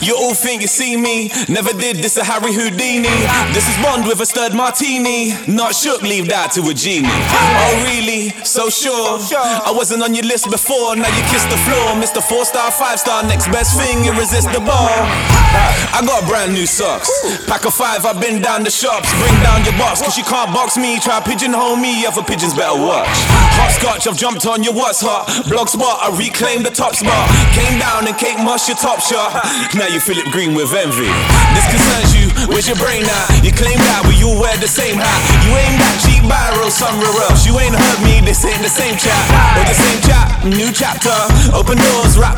You all think you see me, never did this a Harry Houdini. This is Bond with a stirred martini. Not shook, leave that to a genie. Oh really, so sure. I wasn't on your list before, now you kiss the floor. Mr. 4-star, 5-star, next best thing, irresistible. I got brand new socks, pack of 5, I've been down the shops. Bring down your box, cause you can't box me. Try pigeonhole me, other pigeons better watch. Hopscotch, I've jumped on your what's hot. Blog spot, I reclaimed the top spot. Came down and cake mush your top shot. Now you Philip Green with envy. This concerns you, where's your brain at? You claim that we all wear the same hat. You aimed at cheap viral somewhere else. You ain't heard me, this ain't the same chat. Or the same chat, new chapter. Open doors, rap